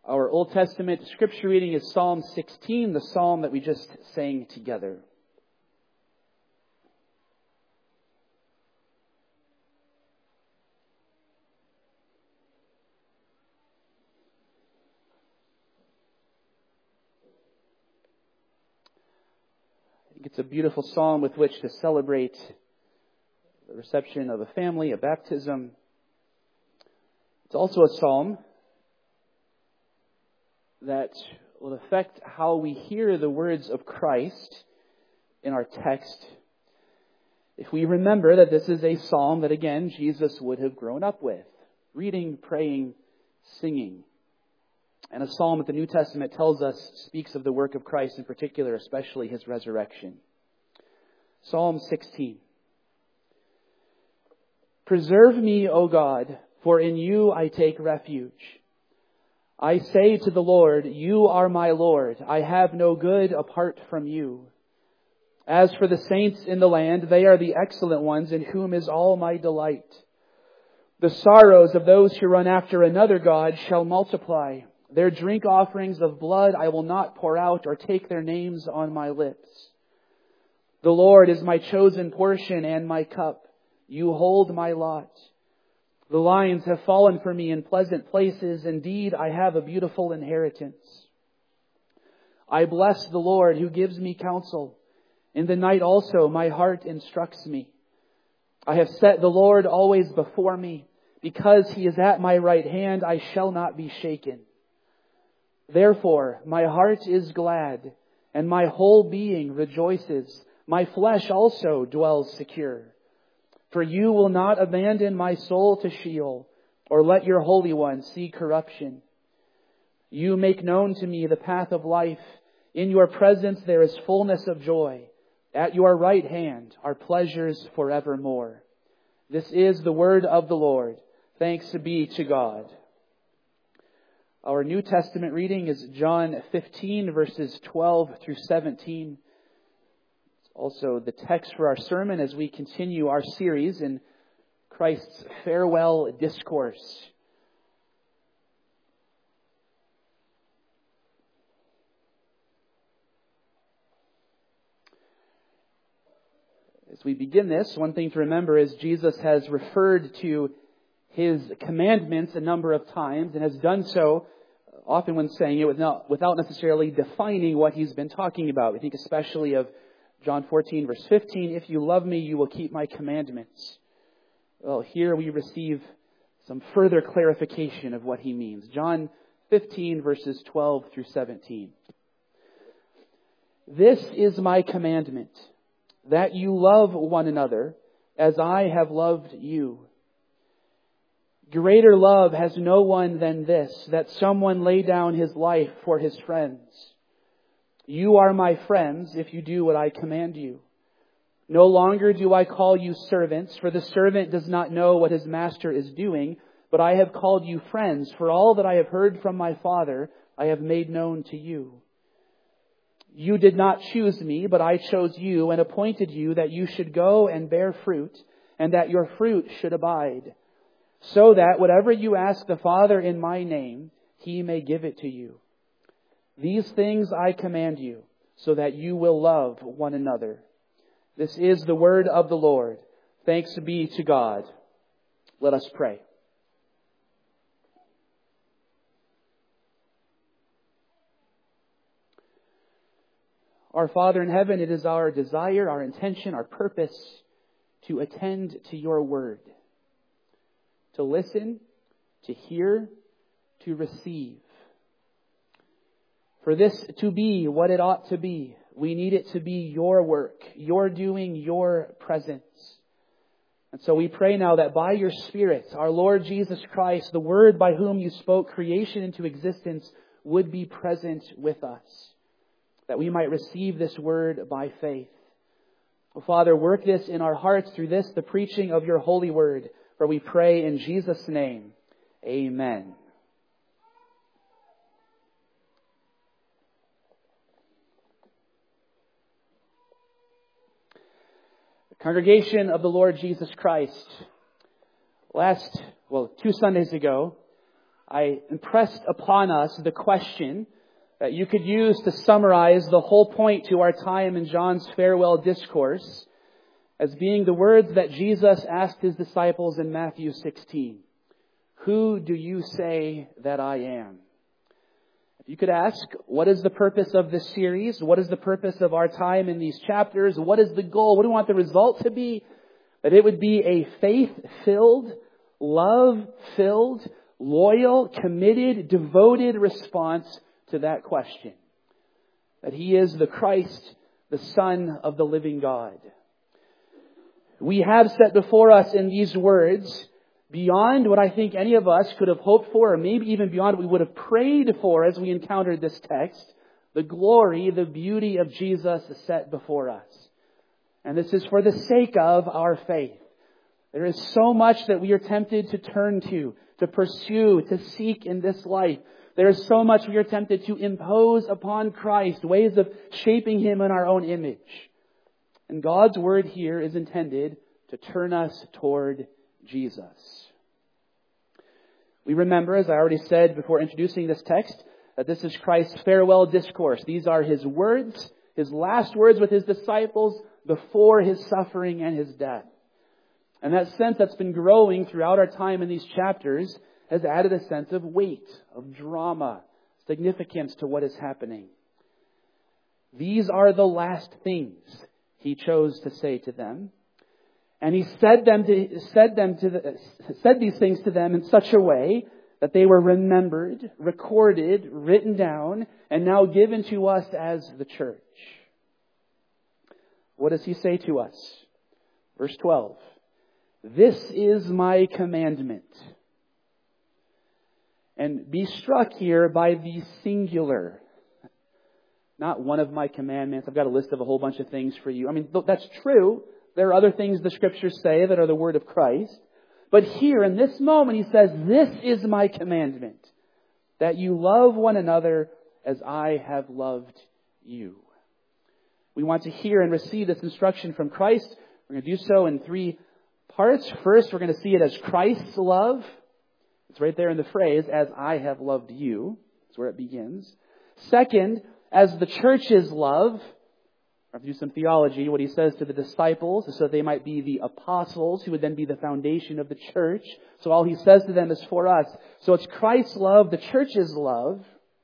Our Old Testament scripture reading is Psalm 16, the psalm that we just sang together. I think it's a beautiful psalm with which to celebrate the reception of a family, a baptism. It's also a psalm that will affect how we hear the words of Christ in our text. If we remember that this is a psalm that, again, Jesus would have grown up with, reading, praying, singing. And a psalm that the New Testament tells us speaks of the work of Christ in particular, especially His resurrection. Psalm 16. Preserve me, O God, for in you I take refuge. I say to the Lord, you are my Lord. I have no good apart from you. As for the saints in the land, they are the excellent ones in whom is all my delight. The sorrows of those who run after another God shall multiply. Their drink offerings of blood I will not pour out or take their names on my lips. The Lord is my chosen portion and my cup. You hold my lot. The lines have fallen for me in pleasant places. Indeed, I have a beautiful inheritance. I bless the Lord who gives me counsel. In the night also my heart instructs me. I have set the Lord always before me. Because He is at my right hand, I shall not be shaken. Therefore, my heart is glad, and my whole being rejoices. My flesh also dwells secure. For you will not abandon my soul to Sheol, or let your Holy One see corruption. You make known to me the path of life. In your presence there is fullness of joy. At your right hand are pleasures forevermore. This is the word of the Lord. Thanks be to God. Our New Testament reading is John 15, verses 12 through 17. It's also the text for our sermon as we continue our series in Christ's farewell discourse. As we begin this, one thing to remember is Jesus has referred to His commandments a number of times and has done so often when saying it without necessarily defining what He's been talking about. We think especially of John 14, verse 15, if you love me, you will keep my commandments. Well, here we receive some further clarification of what He means. John 15, verses 12 through 17. This is my commandment, that you love one another as I have loved you. Greater love has no one than this, that someone lay down his life for his friends. You are my friends if you do what I command you. No longer do I call you servants, for the servant does not know what his master is doing, but I have called you friends, for all that I have heard from my Father I have made known to you. You did not choose me, but I chose you and appointed you that you should go and bear fruit, and that your fruit should abide, so that whatever you ask the Father in my name, He may give it to you. These things I command you, so that you will love one another. This is the word of the Lord. Thanks be to God. Let us pray. Our Father in heaven, it is our desire, our intention, our purpose to attend to your word. To listen, to hear, to receive. For this to be what it ought to be, we need it to be your work, your doing, your presence. And so we pray now that by your Spirit, our Lord Jesus Christ, the Word by whom you spoke creation into existence, would be present with us, that we might receive this word by faith. Oh, Father, work this in our hearts through this, the preaching of your holy word. For we pray in Jesus' name. Amen. The congregation of the Lord Jesus Christ. 2 Sundays ago, I impressed upon us the question that you could use to summarize the whole point to our time in John's farewell discourse as being the words that Jesus asked His disciples in Matthew 16. Who do you say that I am? If you could ask, what is the purpose of this series? What is the purpose of our time in these chapters? What is the goal? What do we want the result to be? That it would be a faith-filled, love-filled, loyal, committed, devoted response to that question. That He is the Christ, the Son of the living God. We have set before us in these words, beyond what I think any of us could have hoped for, or maybe even beyond what we would have prayed for as we encountered this text, the glory, the beauty of Jesus is set before us. And this is for the sake of our faith. There is so much that we are tempted to turn to pursue, to seek in this life. There is so much we are tempted to impose upon Christ, ways of shaping Him in our own image. And God's Word here is intended to turn us toward Jesus. We remember, as I already said before introducing this text, that this is Christ's farewell discourse. These are His words, His last words with His disciples before His suffering and His death. And that sense that's been growing throughout our time in these chapters has added a sense of weight, of drama, significance to what is happening. These are the last things He chose to say to them. And He said these things to them in such a way that they were remembered, recorded, written down, and now given to us as the church. What does He say to us? Verse 12. This is my commandment. And be struck here by the singular. Not one of my commandments. I've got a list of a whole bunch of things for you. I mean, that's true. There are other things the Scriptures say that are the word of Christ. But here in this moment He says, this is my commandment, that you love one another as I have loved you. We want to hear and receive this instruction from Christ. We're going to do so in three parts. First, we're going to see it as Christ's love. It's right there in the phrase, as I have loved you. That's where it begins. Second, as the church's love. I'll do some theology, what He says to the disciples, so that they might be the apostles, who would then be the foundation of the church. So all He says to them is for us. So it's Christ's love, the church's love.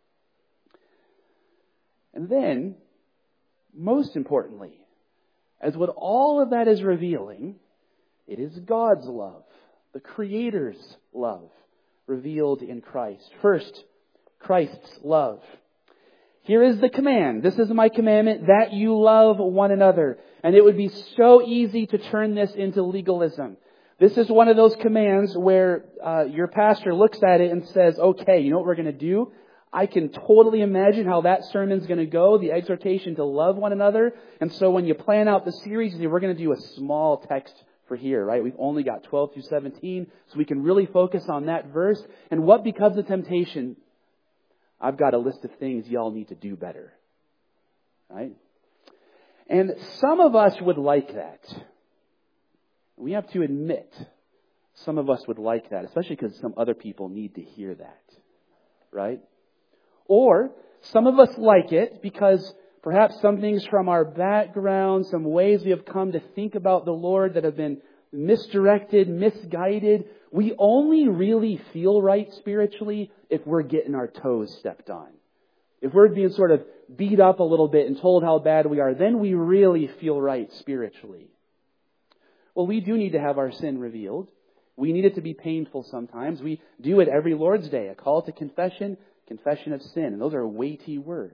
And then, most importantly, as what all of that is revealing, it is God's love, the Creator's love, revealed in Christ. First, Christ's love. Here is the command. This is my commandment, that you love one another. And it would be so easy to turn this into legalism. This is one of those commands where your pastor looks at it and says, okay, you know what we're going to do? I can totally imagine how that sermon's going to go, the exhortation to love one another. And so when you plan out the series, you say, we're going to do a small text for here, right? We've only got 12 through 17, so we can really focus on that verse. And what becomes a temptation? I've got a list of things y'all need to do better, right? And some of us would like that. We have to admit, some of us would like that, especially because some other people need to hear that, right? Or some of us like it because perhaps some things from our background, some ways we have come to think about the Lord that have been misdirected, misguided. We only really feel right spiritually if we're getting our toes stepped on. If we're being sort of beat up a little bit and told how bad we are, then we really feel right spiritually. Well, we do need to have our sin revealed. We need it to be painful sometimes. We do it every Lord's Day, a call to confession, confession of sin. And those are weighty words.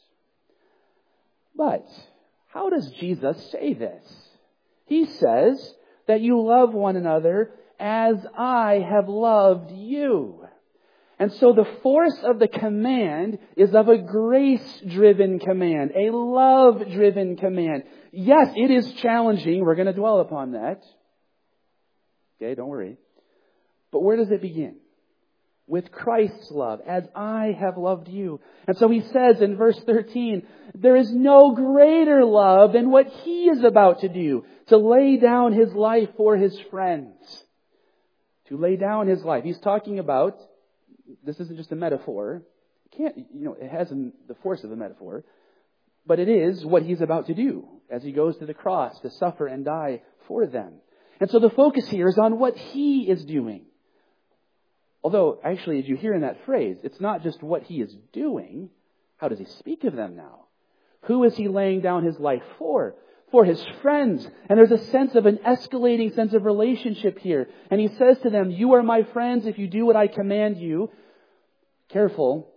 But how does Jesus say this? He says that you love one another as I have loved you. And so the force of the command is of a grace-driven command, a love-driven command. Yes, it is challenging. We're going to dwell upon that. Okay, don't worry. But where does it begin? With Christ's love, as I have loved you. And so He says in verse 13, there is no greater love than what He is about to do, to lay down His life for His friends. To lay down His life. He's talking about this isn't just a metaphor. It has the force of a metaphor, but it is what he's about to do as he goes to the cross to suffer and die for them. And so the focus here is on what he is doing. Although, actually, as you hear in that phrase, it's not just what he is doing. How does he speak of them now? Who is he laying down his life for? For his friends. And there's a sense of an escalating sense of relationship here. And he says to them, you are my friends if you do what I command you. Careful.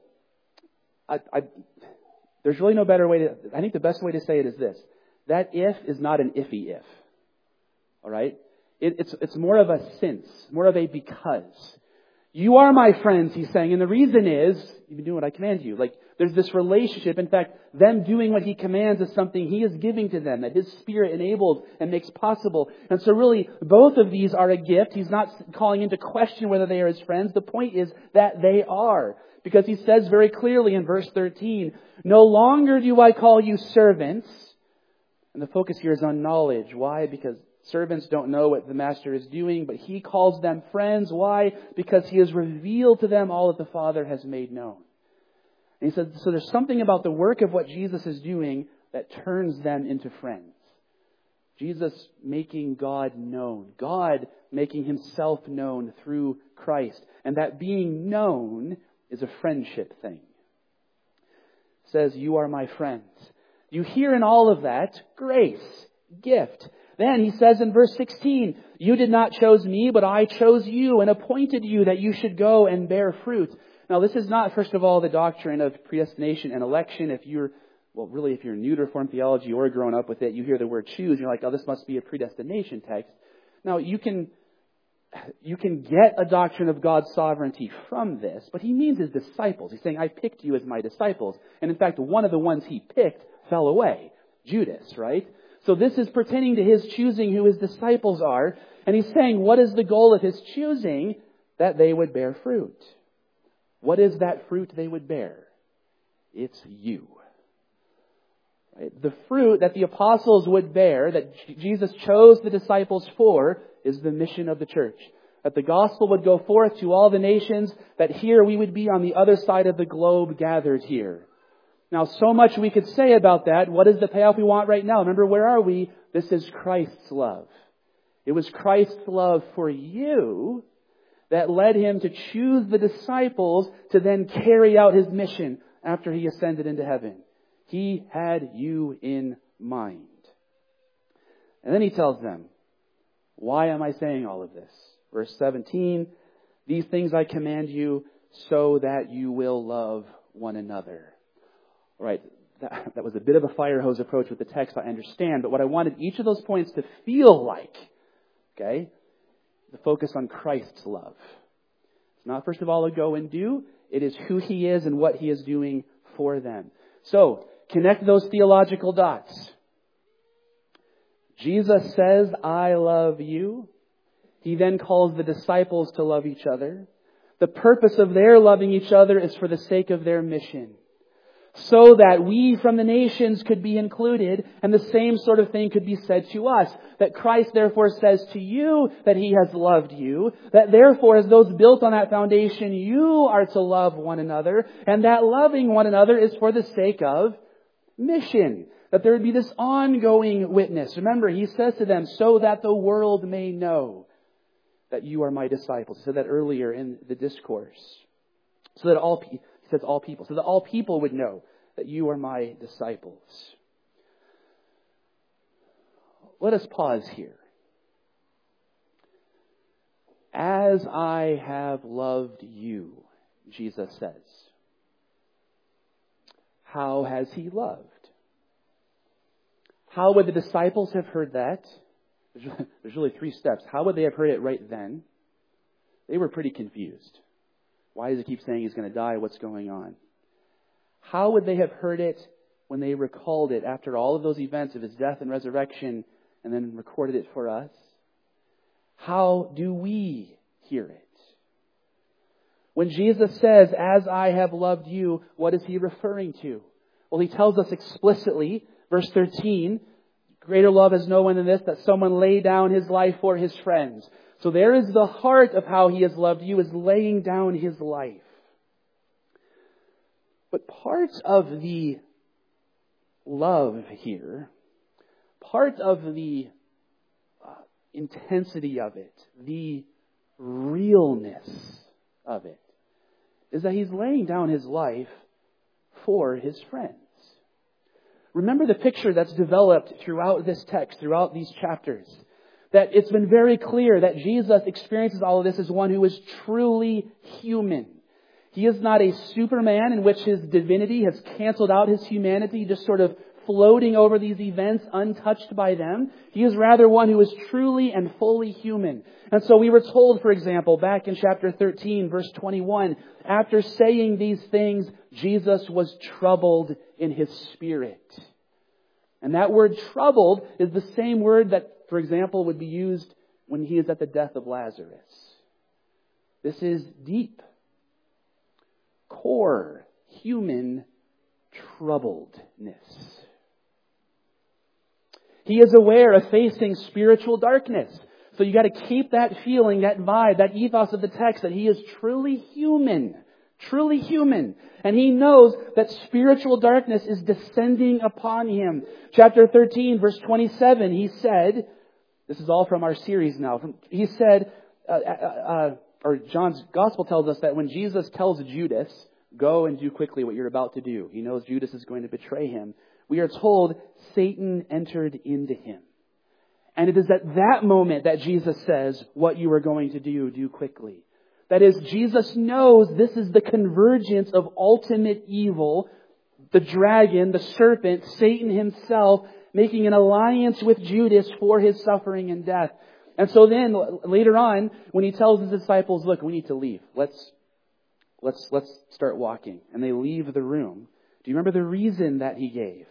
There's really no better way to... I think the best way to say it is this. That if is not an iffy if. All right? It's more of a since. More of a because. You are my friends, he's saying. And the reason is, you've been doing what I command you. Like, there's this relationship. In fact, them doing what he commands is something he is giving to them, that his Spirit enables and makes possible. And so really, both of these are a gift. He's not calling into question whether they are his friends. The point is that they are. Because he says very clearly in verse 13, no longer do I call you servants. And the focus here is on knowledge. Why? Because servants don't know what the master is doing, but he calls them friends. Why? Because he has revealed to them all that the Father has made known. And he said, so there's something about the work of what Jesus is doing that turns them into friends. Jesus making God known. God making himself known through Christ. And that being known is a friendship thing. It says, you are my friends. You hear in all of that grace, gift. Then he says in verse 16, you did not choose me, but I chose you and appointed you that you should go and bear fruit. Now, this is not, first of all, the doctrine of predestination and election. If you're new to Reformed theology or grown up with it, you hear the word choose, you're like, oh, this must be a predestination text. Now, you can get a doctrine of God's sovereignty from this, but he means his disciples. He's saying, I picked you as my disciples. And in fact, one of the ones he picked fell away. Judas, right? So this is pertaining to his choosing who his disciples are. And he's saying, what is the goal of his choosing? That they would bear fruit. What is that fruit they would bear? It's you. Right? The fruit that the apostles would bear, that Jesus chose the disciples for, is the mission of the church. That the gospel would go forth to all the nations, that here we would be on the other side of the globe gathered here. Now, so much we could say about that. What is the payoff we want right now? Remember, where are we? This is Christ's love. It was Christ's love for you that led him to choose the disciples to then carry out his mission after he ascended into heaven. He had you in mind. And then he tells them, why am I saying all of this? Verse 17, these things I command you so that you will love one another. All right, that was a bit of a fire hose approach with the text, I understand. But what I wanted each of those points to feel like, okay, the focus on Christ's love. It's not, first of all, a go and do. It is who he is and what he is doing for them. So, connect those theological dots. Jesus says, I love you. He then calls the disciples to love each other. The purpose of their loving each other is for the sake of their mission. So that we from the nations could be included, and the same sort of thing could be said to us. That Christ therefore says to you that he has loved you. That therefore, as those built on that foundation, you are to love one another. And that loving one another is for the sake of mission. That there would be this ongoing witness. Remember, he says to them, so that the world may know that you are my disciples. He said that earlier in the discourse. So that all people. So that all people would know that you are my disciples. Let us pause here. As I have loved you, Jesus says. How has he loved? How would the disciples have heard that? There's really 3 steps. How would they have heard it right then? They were pretty confused. Why does he keep saying he's going to die? What's going on? How would they have heard it when they recalled it after all of those events of his death and resurrection and then recorded it for us? How do we hear it? When Jesus says, as I have loved you, what is he referring to? Well, he tells us explicitly, verse 13, greater love has no one than this, that someone lay down his life for his friends. So there is the heart of how he has loved you, is laying down his life. But part of the love here, part of the intensity of it, the realness of it, is that he's laying down his life for his friends. Remember the picture that's developed throughout this text, throughout these chapters. That it's been very clear that Jesus experiences all of this as one who is truly human. He is not a Superman in which his divinity has canceled out his humanity, just sort of floating over these events untouched by them. He is rather one who is truly and fully human. And so we were told, for example, back in chapter 13, verse 21, after saying these things, Jesus was troubled in his spirit. And that word troubled is the same word that, for example, would be used when he is at the death of Lazarus. This is deep, core, human troubledness. He is aware of facing spiritual darkness. So you got to keep that feeling, that vibe, that ethos of the text that he is truly human. Truly human. And he knows that spiritual darkness is descending upon him. Chapter 13, verse 27, he said, this is all from our series now. He said, or John's Gospel tells us that when Jesus tells Judas, go and do quickly what you're about to do. He knows Judas is going to betray him. We are told Satan entered into him. And it is at that moment that Jesus says, what you are going to do quickly. That is, Jesus knows this is the convergence of ultimate evil, the dragon, the serpent, Satan himself, making an alliance with Judas for his suffering and death. And so then, later on, when he tells his disciples, look, we need to leave. Let's start walking. And they leave the room. Do you remember the reason that he gave?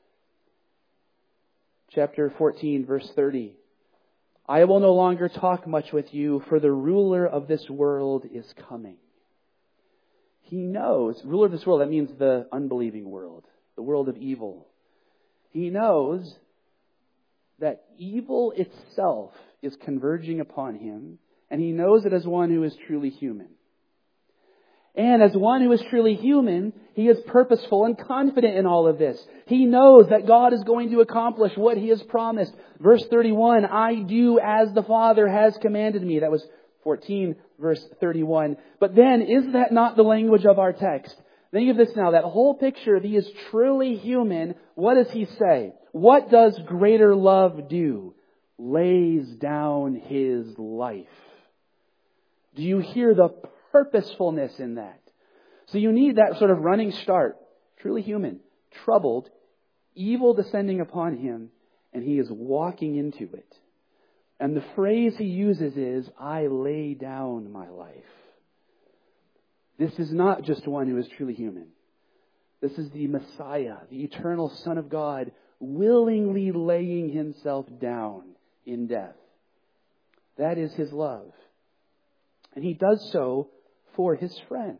Chapter 14, verse 30. I will no longer talk much with you, for the ruler of this world is coming. He knows, ruler of this world, that means the unbelieving world, the world of evil. He knows that evil itself is converging upon him, and he knows it as one who is truly human. And as one who is truly human, he is purposeful and confident in all of this. He knows that God is going to accomplish what he has promised. Verse 31, I do as the Father has commanded me. That was 14, verse 31. But then, is that not the language of our text? Think of this now, that whole picture of he is truly human. What does he say? What does greater love do? Lays down his life. Do you hear the purposefulness in that? So you need that sort of running start. Truly human, troubled, evil descending upon him, and he is walking into it. And the phrase he uses is, I lay down my life. This is not just one who is truly human. This is the Messiah, the eternal Son of God, willingly laying himself down in death. That is his love. And he does so for his friends.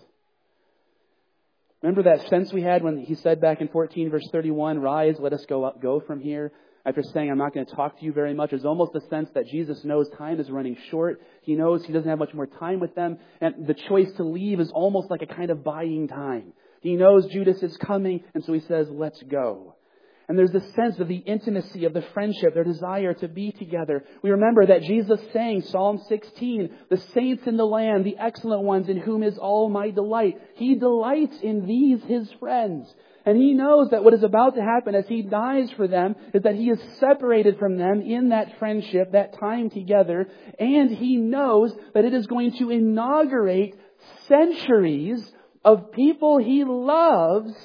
Remember that sense we had when he said back in 14 verse 31, rise, let us go from here. After saying, I'm not going to talk to you very much. There's almost the sense that Jesus knows time is running short. He knows he doesn't have much more time with them. And the choice to leave is almost like a kind of buying time. He knows Judas is coming, and so he says, let's go. And there's this sense of the intimacy of the friendship, their desire to be together. We remember that Jesus sang Psalm 16, the saints in the land, the excellent ones in whom is all my delight. He delights in these, his friends. And he knows that what is about to happen as he dies for them is that he is separated from them in that friendship, that time together. And he knows that it is going to inaugurate centuries of people he loves,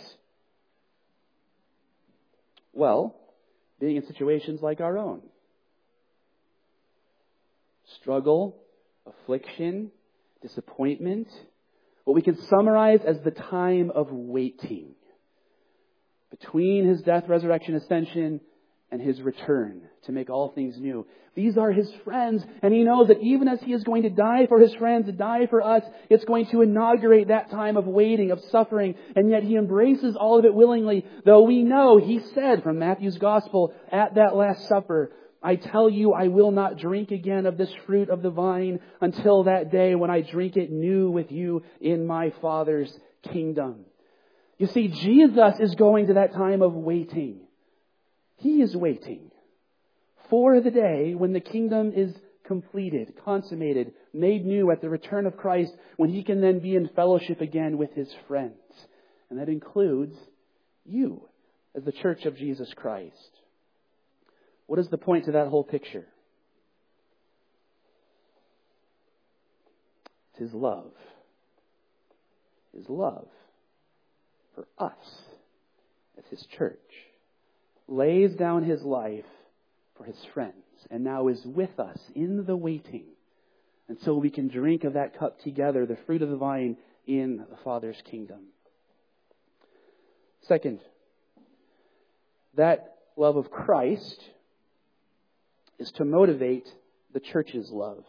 well, being in situations like our own. Struggle, affliction, disappointment. What we can summarize as the time of waiting between his death, resurrection, ascension, and his return to make all things new. These are his friends, and he knows that even as he is going to die for his friends, to die for us, it's going to inaugurate that time of waiting, of suffering, and yet he embraces all of it willingly, though we know, he said from Matthew's Gospel at that Last Supper, I tell you, I will not drink again of this fruit of the vine until that day when I drink it new with you in my Father's kingdom. You see, Jesus is going to that time of waiting. He is waiting for the day when the kingdom is completed, consummated, made new at the return of Christ, when He can then be in fellowship again with His friends. And that includes you as the church of Jesus Christ. What is the point to that whole picture? It's His love. His love for us as His church. Lays down His life for His friends and now is with us in the waiting until we can drink of that cup together, the fruit of the vine in the Father's kingdom. Second, that love of Christ is to motivate the church's love.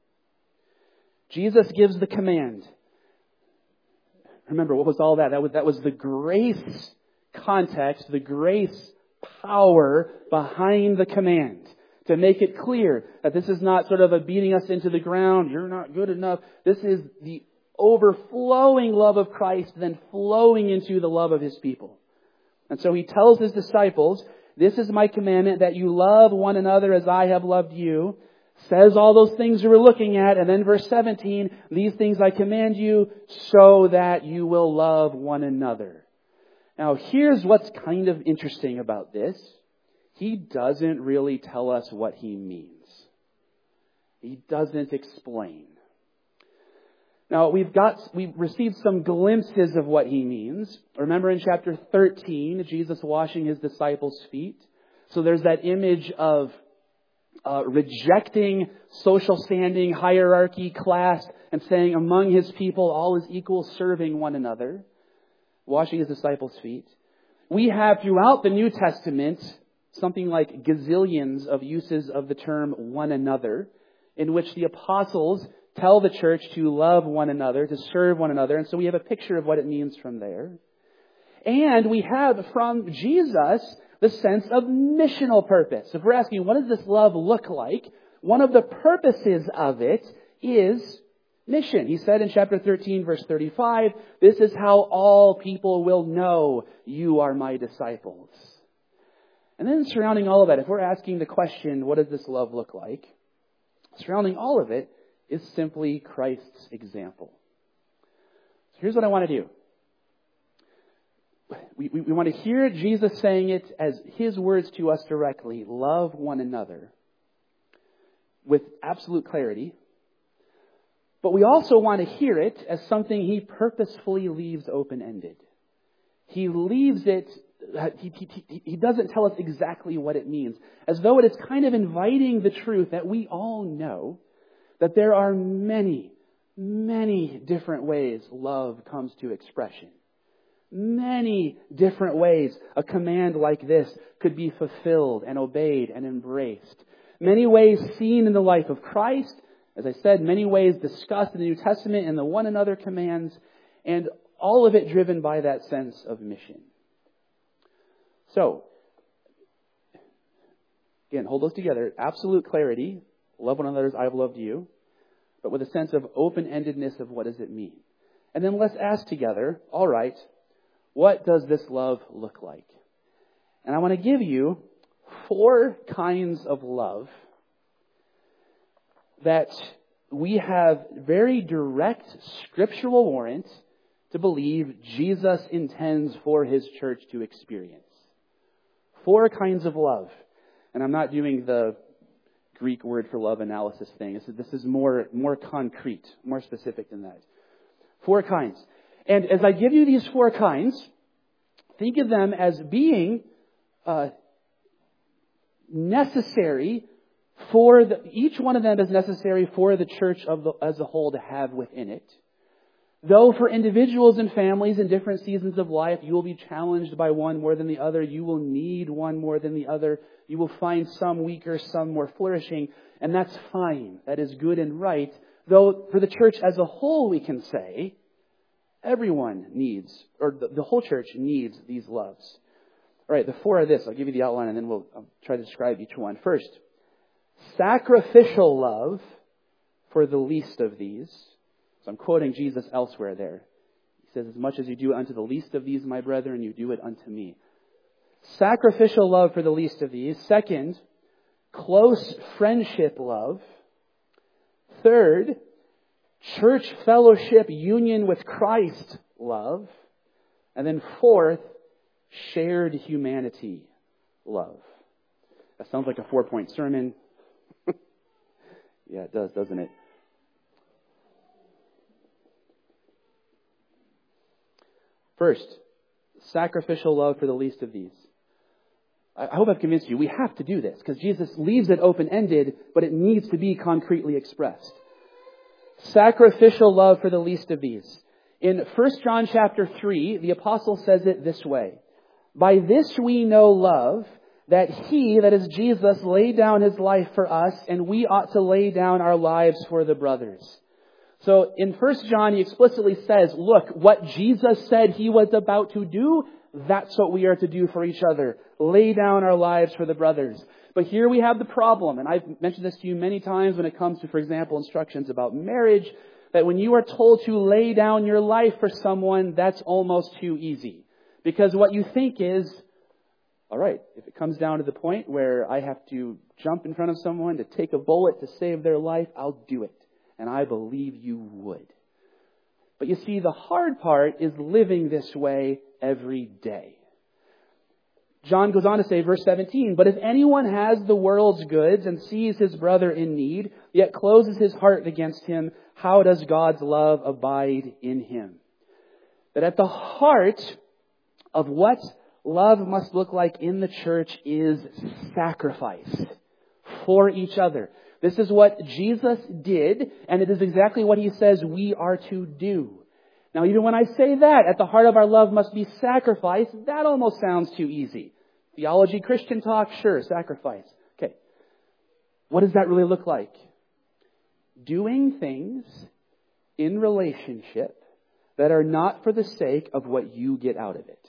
Jesus gives the command. Remember, what was all that? That was the grace context, the grace power behind the command. To make it clear that this is not sort of a beating us into the ground, you're not good enough. This is the overflowing love of Christ then flowing into the love of His people. And so He tells His disciples, this is my commandment, that you love one another as I have loved you. Says all those things we were looking at. And then verse 17, these things I command you so that you will love one another. Now here's what's kind of interesting about this. He doesn't really tell us what He means. He doesn't explain. Now we've received some glimpses of what He means. Remember in chapter 13, Jesus washing His disciples' feet. So there's that image of rejecting social standing, hierarchy, class, and saying among His people all is equal, serving one another. Washing His disciples' feet. We have throughout the New Testament something like gazillions of uses of the term one another, in which the apostles tell the church to love one another, to serve one another. And so we have a picture of what it means from there. And we have from Jesus the sense of missional purpose. If we're asking, what does this love look like? One of the purposes of it is mission. He said in chapter 13, verse 35, this is how all people will know you are my disciples. And then surrounding all of that, if we're asking the question, what does this love look like? Surrounding all of it is simply Christ's example. So here's what I want to do. We want to hear Jesus saying it as His words to us directly. Love one another with absolute clarity. But we also want to hear it as something He purposefully leaves open-ended. He leaves it, He doesn't tell us exactly what it means. As though it is kind of inviting the truth that we all know that there are many, many different ways love comes to expression. Many different ways a command like this could be fulfilled and obeyed and embraced. Many ways seen in the life of Christ. As I said, many ways discussed in the New Testament and the one another commands. And all of it driven by that sense of mission. So, again, hold those together. Absolute clarity. Love one another as I've loved you. But with a sense of open-endedness of what does it mean. And then let's ask together, all right, what does this love look like? And I want to give you 4 kinds of love that we have very direct scriptural warrant to believe Jesus intends for His church to experience. 4 kinds of love. And I'm not doing the Greek word for love analysis thing. This is more concrete, more specific than that. 4 kinds. And as I give you these 4 kinds, think of them as being necessary for each one of them is necessary for the church as a whole to have within it. Though for individuals and families in different seasons of life, you will be challenged by one more than the other. You will need one more than the other. You will find some weaker, some more flourishing. And that's fine. That is good and right. Though for the church as a whole, we can say, everyone needs, or the whole church needs these loves. All right, the 4 are this. I'll give you the outline and then I'll try to describe each one. First, sacrificial love for the least of these. So I'm quoting Jesus elsewhere there. He says, as much as you do it unto the least of these, my brethren, you do it unto me. Sacrificial love for the least of these. Second, close friendship love. Third, church fellowship union with Christ love. And then fourth, shared humanity love. That sounds like a 4-point sermon. Yeah, it does, doesn't it? First, sacrificial love for the least of these. I hope I've convinced you. We have to do this because Jesus leaves it open-ended, but it needs to be concretely expressed. Sacrificial love for the least of these. In 1 John chapter 3, the apostle says it this way. By this we know love, that He, that is Jesus, laid down His life for us, and we ought to lay down our lives for the brothers. So in 1 John, he explicitly says, look, what Jesus said He was about to do, that's what we are to do for each other. Lay down our lives for the brothers. But here we have the problem, and I've mentioned this to you many times when it comes to, for example, instructions about marriage, that when you are told to lay down your life for someone, that's almost too easy. Because what you think is, all right, if it comes down to the point where I have to jump in front of someone to take a bullet to save their life, I'll do it. And I believe you would. But you see, the hard part is living this way every day. John goes on to say, verse 17, but if anyone has the world's goods and sees his brother in need, yet closes his heart against him, how does God's love abide in him? That at the heart of what love must look like in the church is sacrifice for each other. This is what Jesus did, and it is exactly what He says we are to do. Now, even when I say that, at the heart of our love must be sacrifice, that almost sounds too easy. Theology, Christian talk, sure, sacrifice. Okay. What does that really look like? Doing things in relationship that are not for the sake of what you get out of it.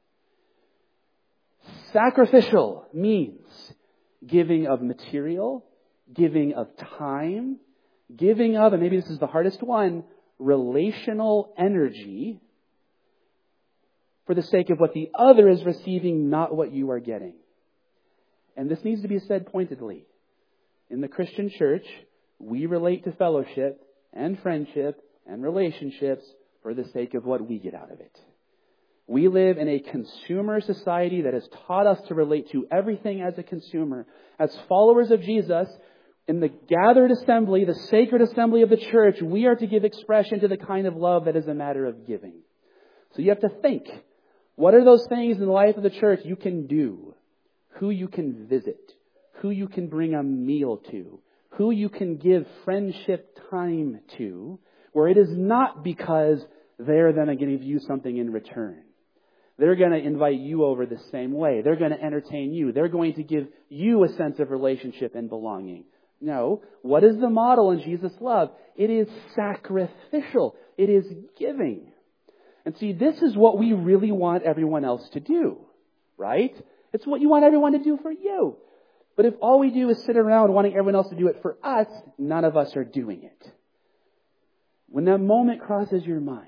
Sacrificial means giving of material, giving of time, giving of, and maybe this is the hardest one, relational energy for the sake of what the other is receiving, not what you are getting. And this needs to be said pointedly. In the Christian church, we relate to fellowship and friendship and relationships for the sake of what we get out of it. We live in a consumer society that has taught us to relate to everything as a consumer. As followers of Jesus, in the gathered assembly, the sacred assembly of the church, we are to give expression to the kind of love that is a matter of giving. So you have to think, what are those things in the life of the church you can do? Who you can visit? Who you can bring a meal to? Who you can give friendship time to? Where it is not because they're then going to give you something in return. They're going to invite you over the same way. They're going to entertain you. They're going to give you a sense of relationship and belonging. No. What is the model in Jesus' love? It is sacrificial. It is giving. And see, this is what we really want everyone else to do. Right? It's what you want everyone to do for you. But if all we do is sit around wanting everyone else to do it for us, none of us are doing it. When that moment crosses your mind,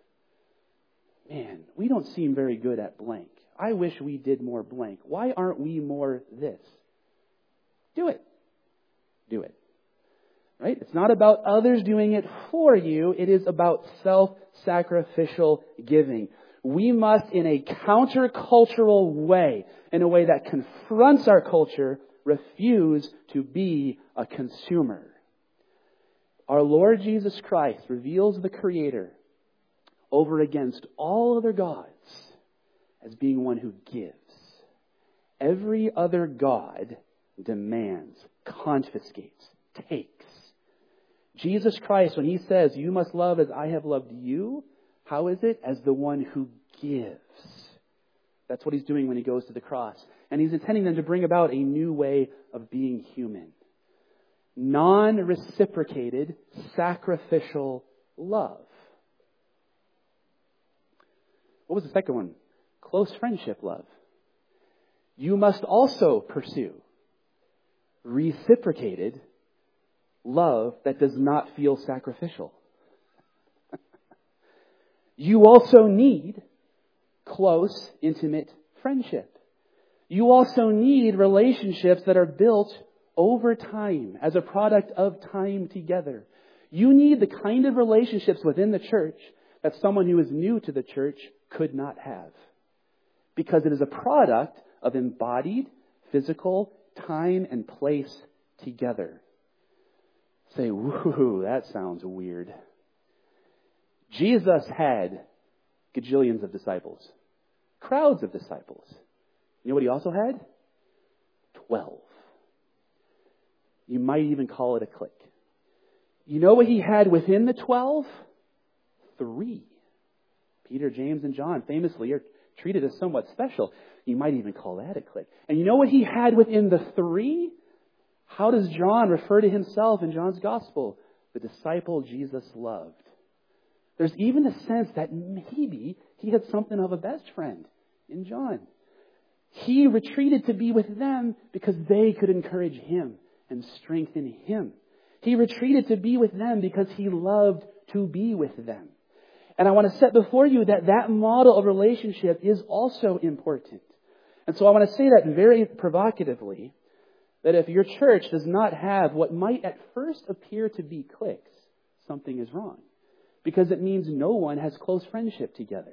man, we don't seem very good at blank. I wish we did more blank. Why aren't we more this? Do it. Do it. Right? It's not about others doing it for you. It is about self-sacrificial giving. We must, in a countercultural way, in a way that confronts our culture, refuse to be a consumer. Our Lord Jesus Christ reveals the Creator over against all other gods as being one who gives. Every other god demands, confiscates, takes. Jesus Christ, when He says, you must love as I have loved you, how is it? As the one who gives. That's what He's doing when He goes to the cross. And He's intending them to bring about a new way of being human. Non-reciprocated, sacrificial love. What was the second one? Close friendship love. You must also pursue reciprocated love that does not feel sacrificial. You also need close, intimate friendship. You also need relationships that are built over time as a product of time together. You need the kind of relationships within the church that someone who is new to the church could not have. Because it is a product of embodied, physical, time and place together. Say, woohoo, that sounds weird. Jesus had gajillions of disciples. Crowds of disciples. You know what he also had? 12. You might even call it a clique. You know what he had within the 12? 3. Peter, James, and John famously are treated as somewhat special. You might even call that a clique. And you know what he had within the 3? How does John refer to himself in John's gospel? The disciple Jesus loved. There's even a sense that maybe he had something of a best friend in John. He retreated to be with them because they could encourage him and strengthen him. He retreated to be with them because he loved to be with them. And I want to set before you that model of relationship is also important. And so I want to say that very provocatively, that if your church does not have what might at first appear to be cliques, something is wrong. Because it means no one has close friendship together.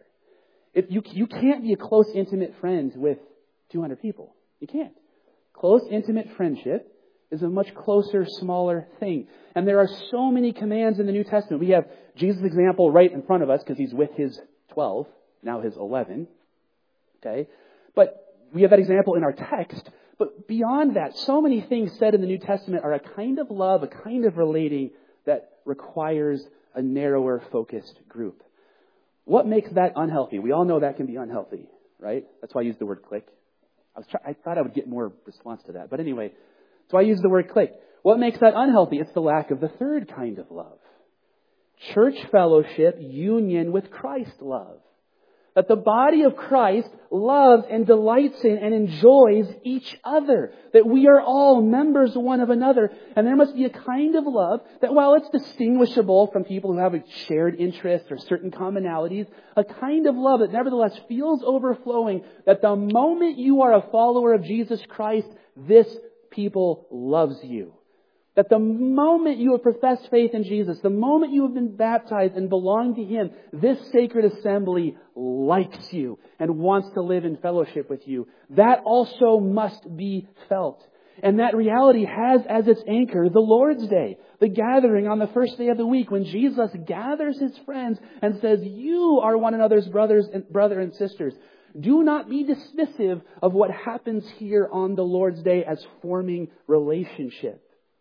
You can't be a close, intimate friend with 200 people. You can't. Close, intimate friendship is a much closer, smaller thing. And there are so many commands in the New Testament. We have Jesus' example right in front of us because he's with his 12, now his 11. Okay? But we have that example in our text. But beyond that, so many things said in the New Testament are a kind of love, a kind of relating that requires a narrower, focused group. What makes that unhealthy? We all know that can be unhealthy, right? That's why I used the word clique. I thought I would get more response to that. But anyway, so I used the word clique. What makes that unhealthy? It's the lack of the third kind of love. Church fellowship, union with Christ love. That the body of Christ loves and delights in and enjoys each other. That we are all members one of another. And there must be a kind of love that while it's distinguishable from people who have a shared interest or certain commonalities, a kind of love that nevertheless feels overflowing. That the moment you are a follower of Jesus Christ, this people loves you. That the moment you have professed faith in Jesus, the moment you have been baptized and belong to Him, this sacred assembly likes you and wants to live in fellowship with you. That also must be felt. And that reality has as its anchor the Lord's Day, the gathering on the first day of the week when Jesus gathers His friends and says, you are one another's brother and sisters. Do not be dismissive of what happens here on the Lord's Day as forming relationship.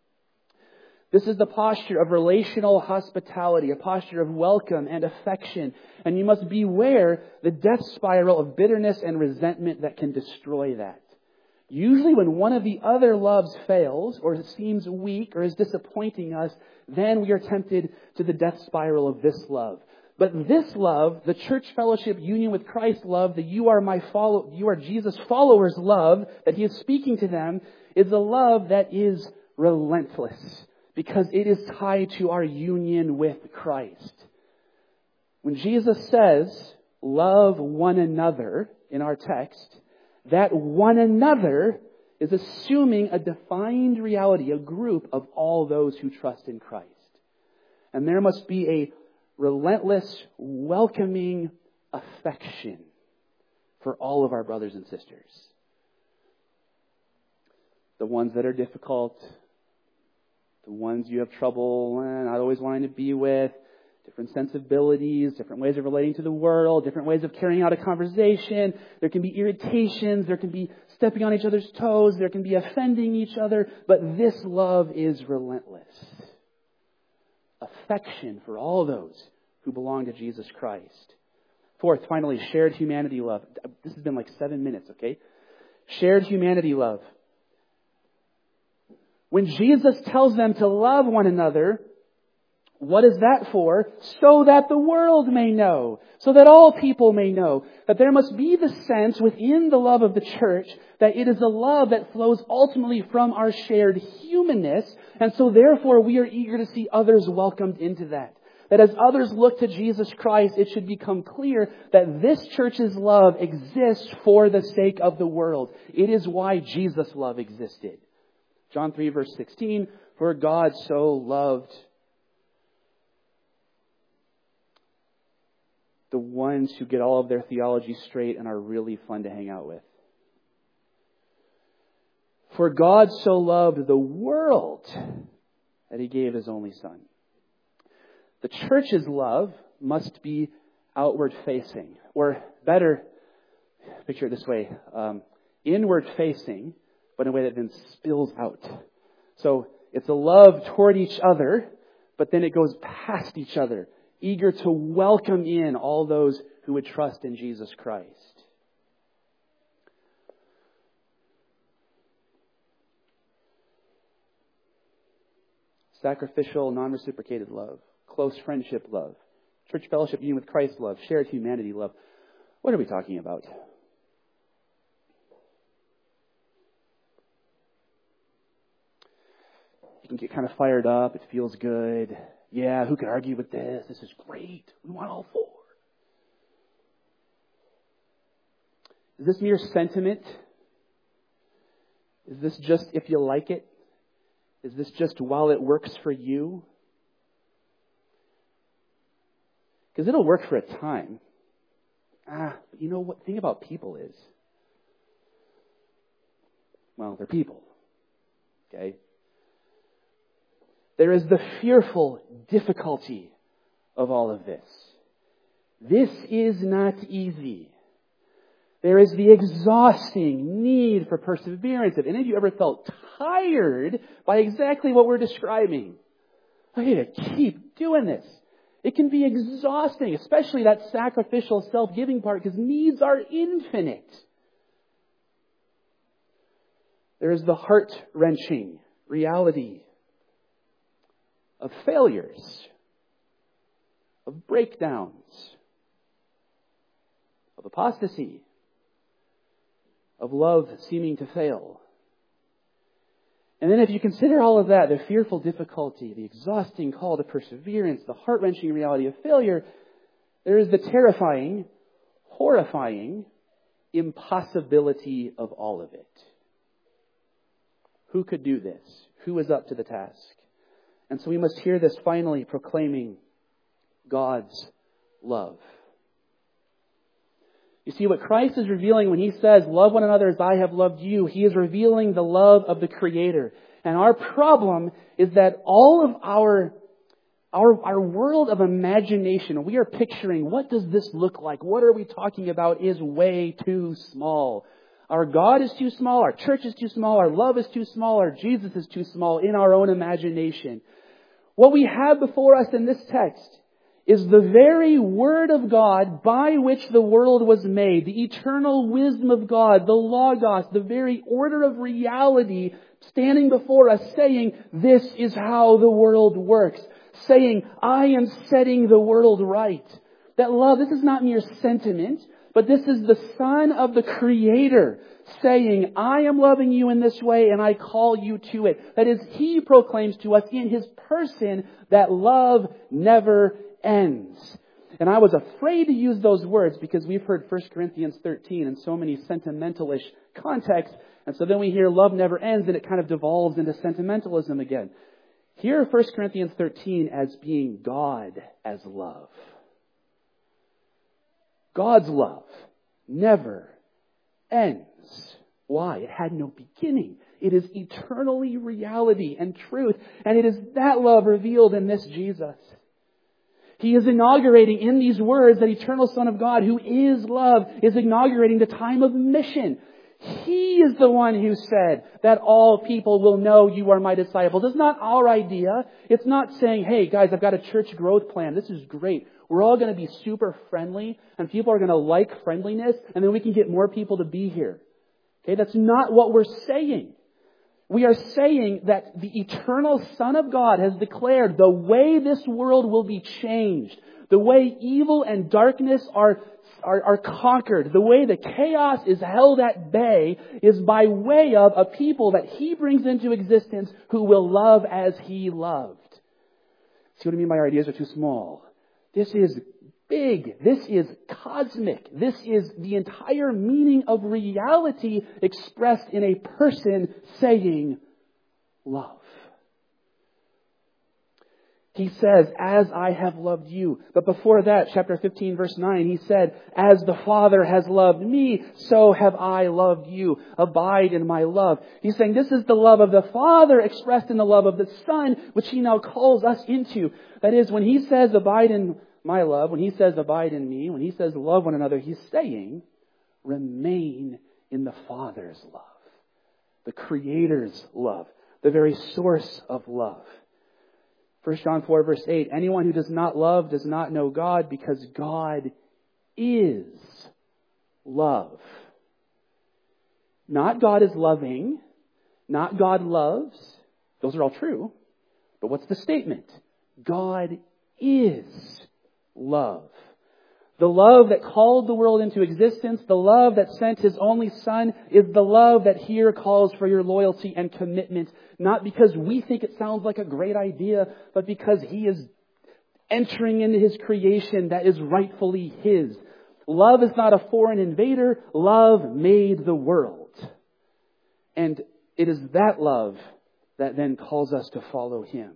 This is the posture of relational hospitality, a posture of welcome and affection. And you must beware the death spiral of bitterness and resentment that can destroy that. Usually when one of the other loves fails or seems weak or is disappointing us, then we are tempted to the death spiral of this love. But this love, the church fellowship union with Christ love, the you are Jesus followers love that He is speaking to them, is a love that is relentless. Because it is tied to our union with Christ. When Jesus says, love one another in our text, that one another is assuming a defined reality, a group of all those who trust in Christ. And there must be a relentless, welcoming affection for all of our brothers and sisters. The ones that are difficult, the ones you have trouble not always wanting to be with, different sensibilities, different ways of relating to the world, different ways of carrying out a conversation. There can be irritations, there can be stepping on each other's toes, there can be offending each other, but this love is relentless. Affection for all those who belong to Jesus Christ. Fourth, finally, shared humanity love. This has been like 7 minutes, okay? Shared humanity love. When Jesus tells them to love one another, what is that for? So that the world may know. So that all people may know. That there must be the sense within the love of the church that it is a love that flows ultimately from our shared humanness. And so therefore we are eager to see others welcomed into that. That as others look to Jesus Christ, it should become clear that this church's love exists for the sake of the world. It is why Jesus' love existed. John 3 verse 16, for God so loved the ones who get all of their theology straight and are really fun to hang out with. For God so loved the world that He gave His only Son. The church's love must be outward facing. Or better, picture it this way, inward facing, but in a way that then spills out. So it's a love toward each other, but then it goes past each other, eager to welcome in all those who would trust in Jesus Christ. Sacrificial, non-reciprocated love. Close friendship love. Church fellowship union with Christ love. Shared humanity love. What are we talking about? You can get kind of fired up. It feels good. Yeah, who could argue with this? This is great. We want all four. Is this mere sentiment? Is this just if you like it? Is this just while it works for you? Because it'll work for a time. But you know what the thing about people is? Well, they're people. Okay? There is the fearful difficulty of all of this. This is not easy. There is the exhausting need for perseverance. Have any of you ever felt tired by exactly what we're describing? I need to keep doing this. It can be exhausting, especially that sacrificial, self-giving part, because needs are infinite. There is the heart-wrenching reality of failures, of breakdowns, of apostasy, of love seeming to fail. And then if you consider all of that, the fearful difficulty, the exhausting call to perseverance, the heart-wrenching reality of failure, there is the terrifying, horrifying impossibility of all of it. Who could do this? Who is up to the task? And so we must hear this finally proclaiming God's love. You see, what Christ is revealing when He says, love one another as I have loved you, He is revealing the love of the Creator. And our problem is that all of our world of imagination, we are picturing, what does this look like? What are we talking about, is way too small. Our God is too small, our church is too small, our love is too small, our Jesus is too small in our own imagination. What we have before us in this text is the very Word of God by which the world was made, the eternal wisdom of God, the Logos, the very order of reality standing before us saying, this is how the world works. Saying, I am setting the world right. That love, this is not mere sentiment, but this is the Son of the Creator saying, I am loving you in this way and I call you to it. That is, He proclaims to us in His person that love never ends. And I was afraid to use those words because we've heard 1 Corinthians 13 in so many sentimentalish contexts. And so then we hear love never ends and it kind of devolves into sentimentalism again. Hear 1 Corinthians 13 as being God as love. God's love never ends. Why? It had no beginning. It is eternally reality and truth. And it is that love revealed in this Jesus. He is inaugurating in these words that eternal Son of God, who is love, is inaugurating the time of mission. He is the one who said that all people will know you are my disciples. It's not our idea. It's not saying, hey guys, I've got a church growth plan. This is great. We're all going to be super friendly and people are going to like friendliness and then we can get more people to be here. Okay, that's not what we're saying. We are saying that the eternal Son of God has declared the way this world will be changed, the way evil and darkness are conquered, the way the chaos is held at bay is by way of a people that He brings into existence who will love as He loved. See what I mean by our ideas are too small? This is big. This is cosmic. This is the entire meaning of reality expressed in a person saying love. He says, as I have loved you. But before that, chapter 15, verse 9, he said, as the Father has loved me, so have I loved you. Abide in my love. He's saying this is the love of the Father expressed in the love of the Son, which he now calls us into. That is, when he says, abide in my love, when he says, abide in me, when he says, love one another, he's saying, remain in the Father's love. The Creator's love. The very source of love. 1 John 4, verse 8, anyone who does not love does not know God, because God is love. Not God is loving, not God loves. Those are all true. But what's the statement? God is love. The love that called the world into existence, the love that sent His only Son, is the love that here calls for your loyalty and commitment. Not because we think it sounds like a great idea, but because He is entering into His creation that is rightfully His. Love is not a foreign invader. Love made the world. And it is that love that then calls us to follow Him.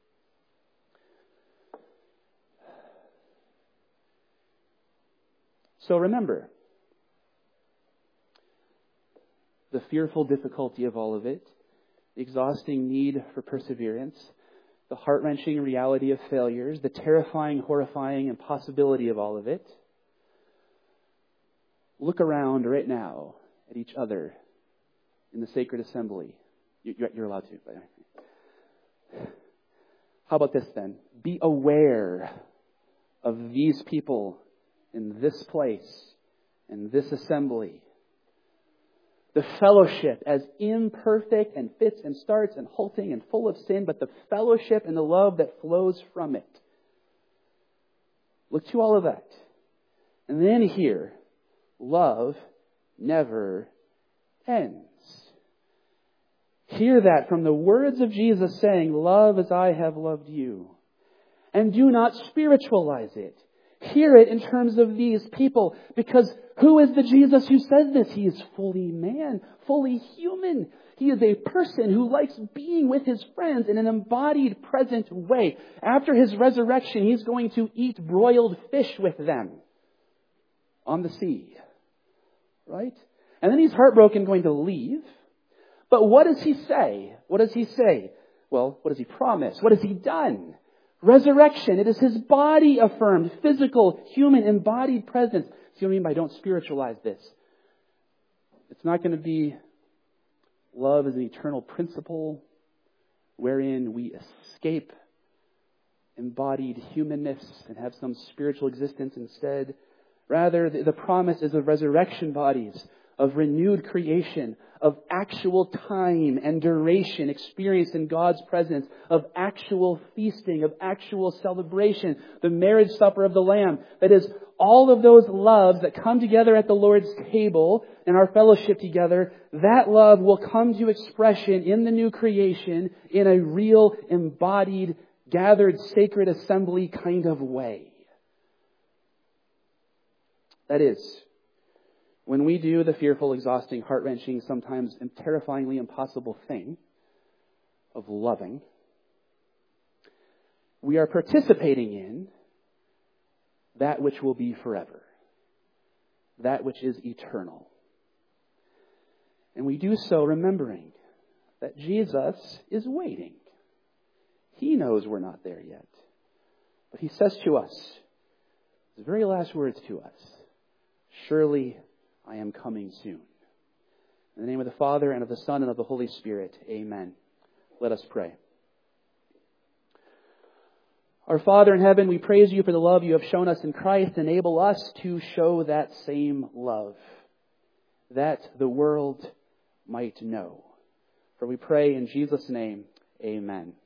So remember, the fearful difficulty of all of it, the exhausting need for perseverance, the heart-wrenching reality of failures, the terrifying, horrifying impossibility of all of it. Look around right now at each other in the sacred assembly. You're allowed to. How about this then? Be aware of these people in this place, in this assembly. The fellowship, as imperfect and fits and starts and halting and full of sin, but the fellowship and the love that flows from it. Look to all of that. And then here, love never ends. Hear that from the words of Jesus saying, love as I have loved you. And do not spiritualize it. Hear it in terms of these people, because who is the Jesus who says this? He is fully man, fully human. He is a person who likes being with his friends in an embodied, present way. After his resurrection, he's going to eat broiled fish with them on the sea. Right? And then he's heartbroken going to leave. But what does he say? What does he say? Well, what does he promise? What has he done? Resurrection. It is his body affirmed, physical, human, embodied presence. See what I mean by don't spiritualize this? It's not going to be love as an eternal principle wherein we escape embodied humanness and have some spiritual existence instead. Rather, the promise is of resurrection bodies, of renewed creation, of actual time and duration experienced in God's presence, of actual feasting, of actual celebration, the marriage supper of the Lamb. That is, all of those loves that come together at the Lord's table and our fellowship together, that love will come to expression in the new creation in a real, embodied, gathered, sacred assembly kind of way. That is, when we do the fearful, exhausting, heart-wrenching, sometimes terrifyingly impossible thing of loving, we are participating in that which will be forever, that which is eternal. And we do so remembering that Jesus is waiting. He knows we're not there yet. But He says to us, His very last words to us, surely I am coming soon. In the name of the Father, and of the Son, and of the Holy Spirit. Amen. Let us pray. Our Father in heaven, we praise You for the love You have shown us in Christ. Enable us to show that same love, that the world might know. For we pray in Jesus' name, amen.